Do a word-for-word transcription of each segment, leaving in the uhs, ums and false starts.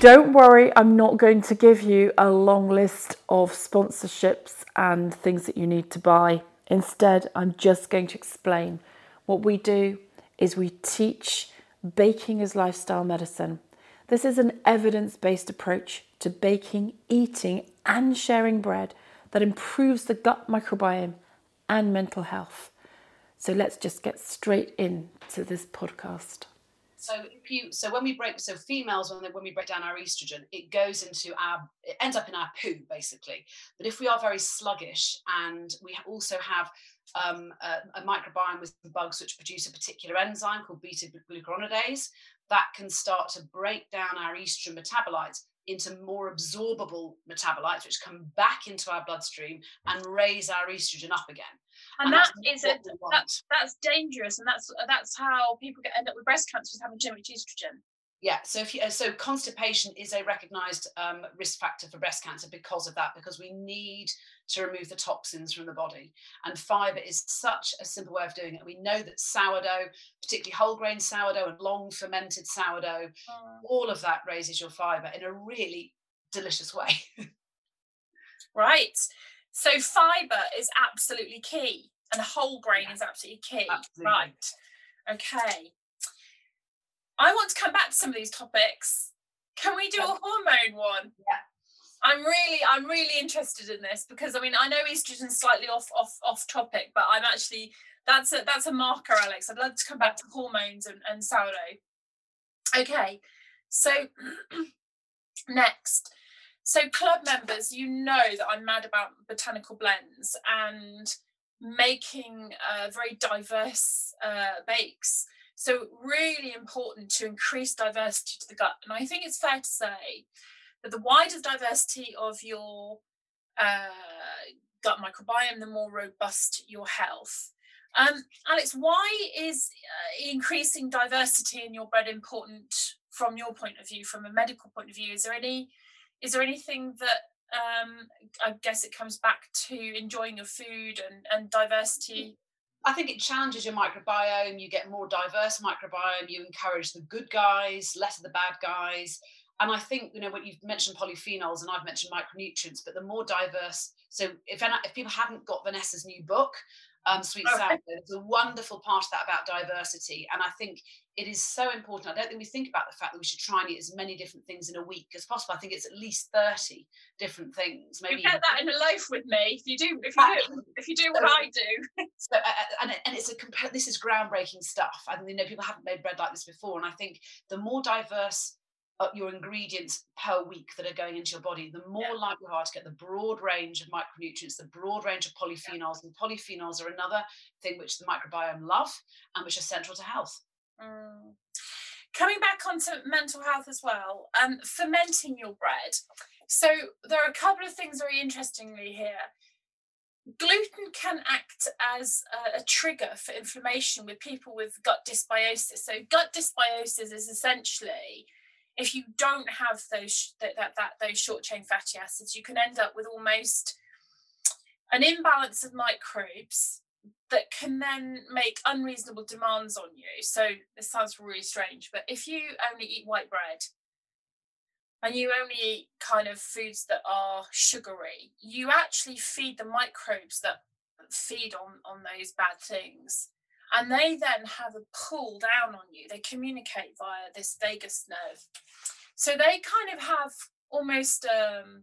don't worry, I'm not going to give you a long list of sponsorships and things that you need to buy. Instead, I'm just going to explain what we do is we teach baking as lifestyle medicine. This is an evidence-based approach to baking, eating, and sharing bread that improves the gut microbiome and mental health. So let's just get straight into this podcast. So if you, so when we break, so females, when, they, when we break down our estrogen, it goes into our, it ends up in our poo, basically. But if we are very sluggish and we also have um, a, a microbiome with bugs which produce a particular enzyme called beta-glucuronidase, that can start to break down our estrogen metabolites into more absorbable metabolites, which come back into our bloodstream and raise our estrogen up again. And, and that is a that's that's dangerous, and that's that's how people get end up with breast cancer, is having too much estrogen. Yeah, so if you, so constipation is a recognised um, risk factor for breast cancer because of that, because we need to remove the toxins from the body. And fibre is such a simple way of doing it. We know that sourdough, particularly whole grain sourdough and long fermented sourdough, mm. all of that raises your fibre in a really delicious way. Right. So fibre is absolutely key, and whole grain yeah. is absolutely key. Absolutely. Right. Okay. I want to come back to some of these topics. Can we do a hormone one? Yeah. I'm really, I'm really interested in this because I mean, I know estrogen's slightly off, off, off topic, but I'm actually that's a that's a marker, Alex. I'd love to come back to hormones and, and sourdough. Okay, so next, so club members, you know that I'm mad about botanical blends and making uh, very diverse uh, bakes. So really important to increase diversity to the gut. And I think it's fair to say that the wider diversity of your uh, gut microbiome, the more robust your health. Um, Alex, why is uh, increasing diversity in your bread important from your point of view, from a medical point of view? Is there any, is there anything that, um, I guess it comes back to enjoying your food and, and diversity? I think it challenges your microbiome. You get more diverse microbiome. You encourage the good guys, less of the bad guys. And I think, you know, what you've mentioned polyphenols and I've mentioned micronutrients, but the more diverse. So if, if people haven't got Vanessa's new book, um, Sweet Okay. Sourdough, there's a wonderful part of that about diversity. And I think it is so important. I don't think we think about the fact that we should try and eat as many different things in a week as possible. I think it's at least thirty different things. Maybe you get that in a loaf with me if you do. If you do, if you do what I do. So, uh, and, and it's a this is groundbreaking stuff. I mean, you know, people haven't made bread like this before, and I think the more diverse uh, your ingredients per week that are going into your body, the more yeah. likely you are to get the broad range of micronutrients, the broad range of polyphenols, yeah. and polyphenols are another thing which the microbiome love and which are central to health. Mm. Coming back onto mental health as well, um, fermenting your bread. So there are a couple of things very interestingly here. Gluten can act as a, a trigger for inflammation with people with gut dysbiosis. So gut dysbiosis is essentially if you don't have those that, that, that those short chain fatty acids, you can end up with almost an imbalance of microbes that can then make unreasonable demands on you. So this sounds really strange, but if you only eat white bread and you only eat kind of foods that are sugary, you actually feed the microbes that feed on, on those bad things. And they then have a pull down on you. They communicate via this vagus nerve. So they kind of have almost um,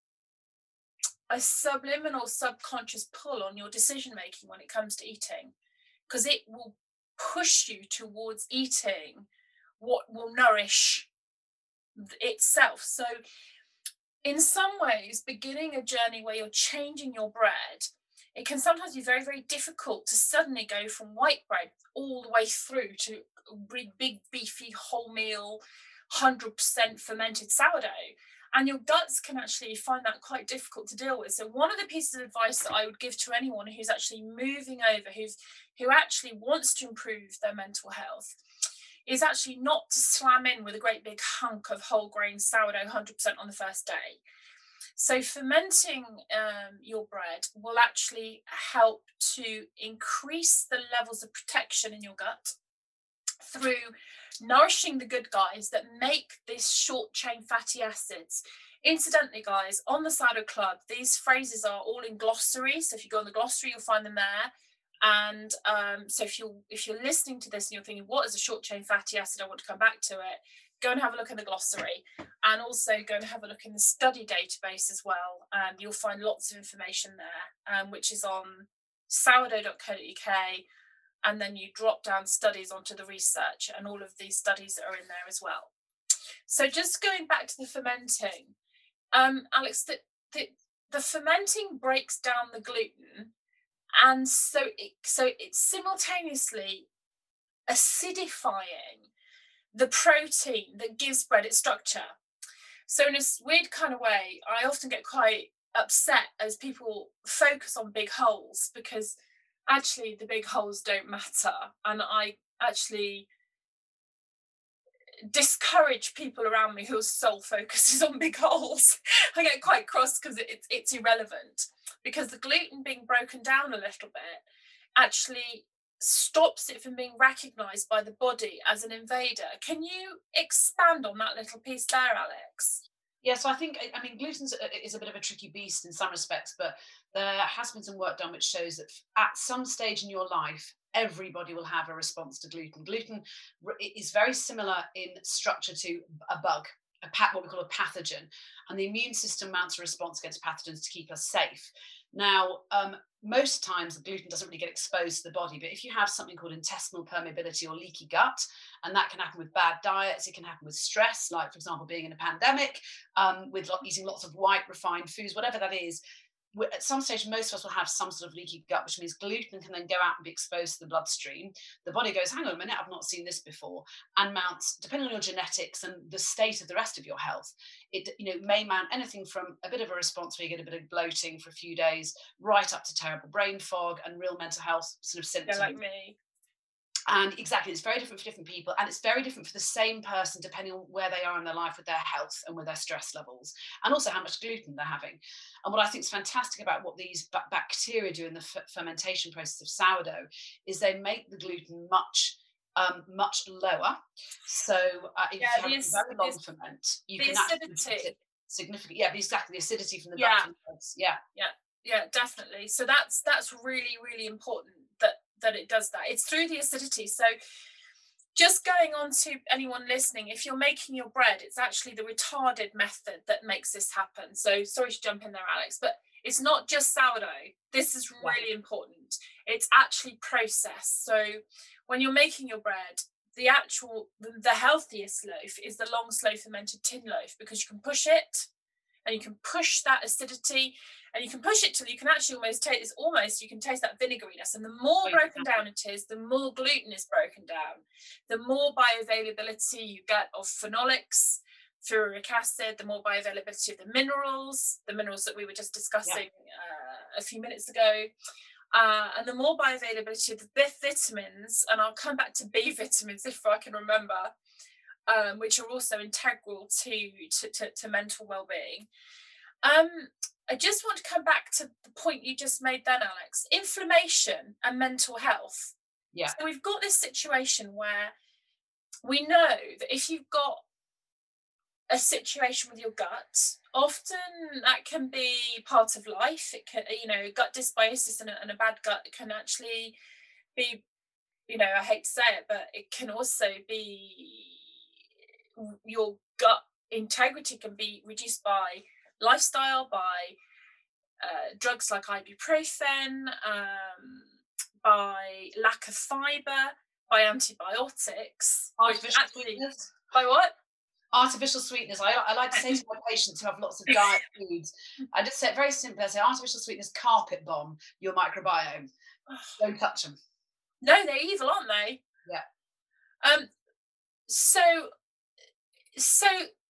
a subliminal subconscious pull on your decision making when it comes to eating, because it will push you towards eating what will nourish itself. So in some ways, beginning a journey where you're changing your bread, it can sometimes be very, very difficult to suddenly go from white bread all the way through to big, big beefy wholemeal, one hundred percent fermented sourdough. And your guts can actually find that quite difficult to deal with. So one of the pieces of advice that I would give to anyone who's actually moving over, who's who actually wants to improve their mental health, is actually not to slam in with a great big hunk of whole grain sourdough one hundred percent on the first day. So fermenting um, your bread will actually help to increase the levels of protection in your gut through nourishing the good guys that make this short chain fatty acids. Incidentally, guys, on the Sourdough Club, these phrases are all in glossary. So if you go on the glossary, you'll find them there. And um, so if you're, if you're listening to this and you're thinking, what is a short chain fatty acid? I want to come back to it. Go and have a look in the glossary, and also go and have a look in the study database as well. Um, you'll find lots of information there, um, which is on sourdough dot co dot U K. And then you drop down studies onto the research, and all of these studies are in there as well. So just going back to the fermenting, um, Alex, the, the, the fermenting breaks down the gluten, and so it, so it's simultaneously acidifying the protein that gives bread its structure. So in a weird kind of way, I often get quite upset as people focus on big holes, because actually the big holes don't matter, and I actually discourage people around me whose sole focus is on big holes. I get quite cross because it, it's irrelevant, because the gluten being broken down a little bit actually stops it from being recognized by the body as an invader. Can you expand on that little piece there, Alex? Yeah, so I think, I mean, gluten is a bit of a tricky beast in some respects, but there has been some work done which shows that at some stage in your life, everybody will have a response to gluten. Gluten is very similar in structure to a bug, a pat, what we call a pathogen, and the immune system mounts a response against pathogens to keep us safe. Now, um, most times the gluten doesn't really get exposed to the body, but if you have something called intestinal permeability or leaky gut, and that can happen with bad diets, it can happen with stress, like, for example, being in a pandemic, um, with eating lots of white refined foods, whatever that is, at some stage, most of us will have some sort of leaky gut, which means gluten can then go out and be exposed to the bloodstream. The body goes, hang on a minute, I've not seen this before, and mounts, depending on your genetics and the state of the rest of your health, it you know may mount anything from a bit of a response where you get a bit of bloating for a few days, right up to terrible brain fog and real mental health sort of symptoms. Yeah, like me. And exactly, it's very different for different people, and it's very different for the same person depending on where they are in their life with their health and with their stress levels, and also how much gluten they're having. And what I think is fantastic about what these b- bacteria do in the f- fermentation process of sourdough is they make the gluten much um, much lower. So uh, if yeah, you have the, a very long the, ferment, you the can acidity. actually get it significantly. Yeah, exactly, the acidity from the Yeah. gut. Yeah, yeah, yeah, definitely. So that's that's really, really important that that it does that. It's through the acidity. So just going on to anyone listening, if you're making your bread, it's actually the retarded method that makes this happen. So sorry to jump in there, Alex, but it's not just sourdough. This is really important. It's actually processed. So when you're making your bread, the actual, the, the healthiest loaf is the long, slow fermented tin loaf, because you can push it and you can push that acidity, and you can push it till you can actually almost taste, it's almost, you can taste that vinegariness. And the more oh, broken yeah. down it is, the more gluten is broken down, the more bioavailability you get of phenolics, ferulic acid, the more bioavailability of the minerals, the minerals that we were just discussing yeah. uh, a few minutes ago. Uh, and the more bioavailability of the B vitamins, and I'll come back to B vitamins if I can remember, um, which are also integral to, to, to, to mental well-being. Um, I just want to come back to the point you just made then, Alex, inflammation and mental health. Yeah. So we've got this situation where we know that if you've got a situation with your gut, often that can be part of life. It can, you know, gut dysbiosis and a, and a bad gut can actually be, you know, I hate to say it, but it can also be, your gut integrity can be reduced by lifestyle, by uh, drugs like ibuprofen, um, by lack of fibre, by antibiotics. Artificial actually, sweeteners. By what? Artificial sweeteners. I, I like to say to my patients who have lots of diet foods, I just say it very simply. I say artificial sweeteners carpet bomb your microbiome. Don't touch them. No, they're evil, aren't they? Yeah. Um. So, so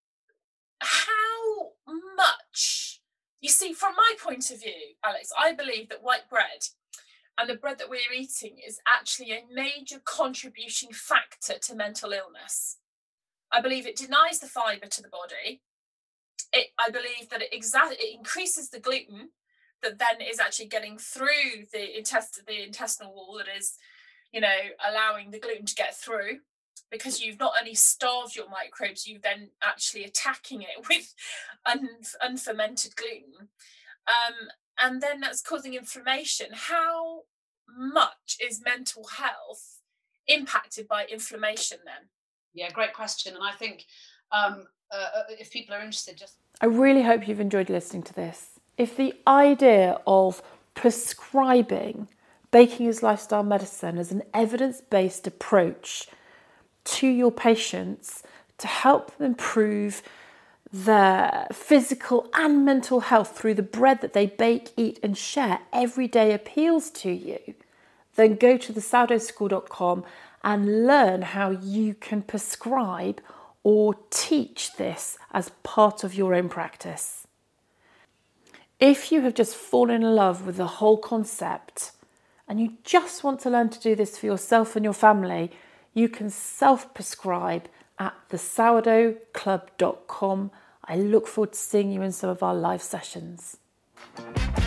how much? You see, from my point of view, Alex, I believe that white bread and the bread that we're eating is actually a major contributing factor to mental illness. I believe it denies the fibre to the body. It, I believe that it, exa- it increases the gluten that then is actually getting through the, intest- the intestinal wall, that is, you know, allowing the gluten to get through. because you've not only starved your microbes, you've then actually attacking it with un- unfermented gluten. Um, and then that's causing inflammation. How much is mental health impacted by inflammation then? Yeah, great question. And I think um, uh, if people are interested, just... I really hope you've enjoyed listening to this. If the idea of prescribing baking as lifestyle medicine as an evidence-based approach to your patients to help them improve their physical and mental health through the bread that they bake, eat and share every day appeals to you, then go to the sourdough school dot com and learn how you can prescribe or teach this as part of your own practice. If you have just fallen in love with the whole concept and you just want to learn to do this for yourself and your family, you can self-prescribe at the sourdough club dot com. I look forward to seeing you in some of our live sessions.